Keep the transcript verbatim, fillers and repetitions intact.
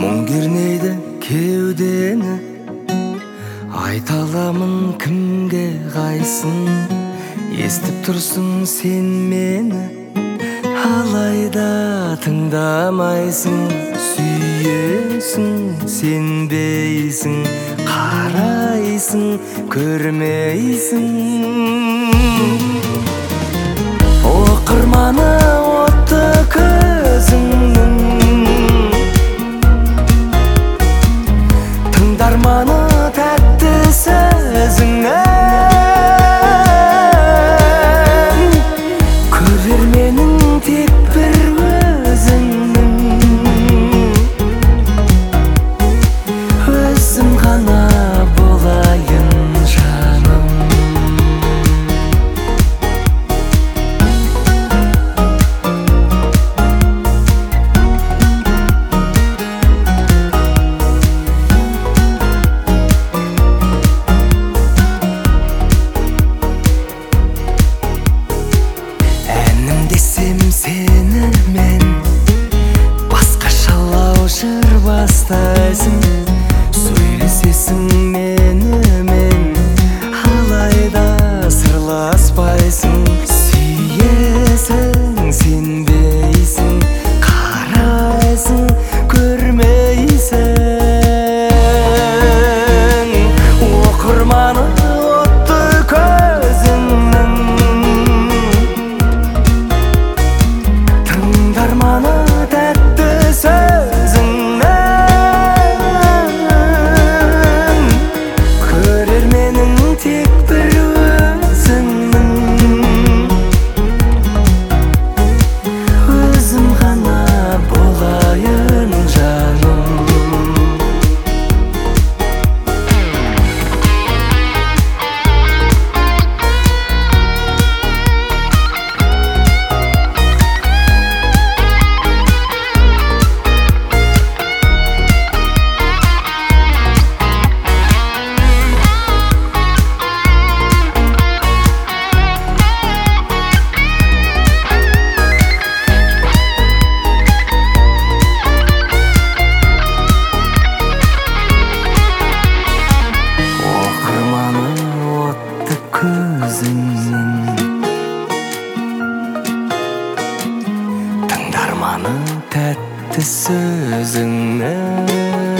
мұң кернейді кеудені, айта аламын кімге қайсын. Естіп тұрсың сен мені, алайда тыңдамайсың. Сүйесің, сенбейсің, қарайсың, көрмейсің. Оқырманы отты көзіңнің, тыңдарманы тәтті сөзіңнің, көрерменің тек бір өзіңнің. Өзім ғана болайын жаным. Десем сені мен басқашалау жыр бастайсың. Сөйлесесің менімен, алайда сырласпайсың. Сүйесің, сенбейсің, қарайсың, көрмейсің. Оқырманы отты көзіңнің, тыңдарманы тәтті сөзіңнің, көрерменің тек бір өзіңнің. Өзім ғана болайын жаным. Тыңдарманы тәтті сөзіңнің.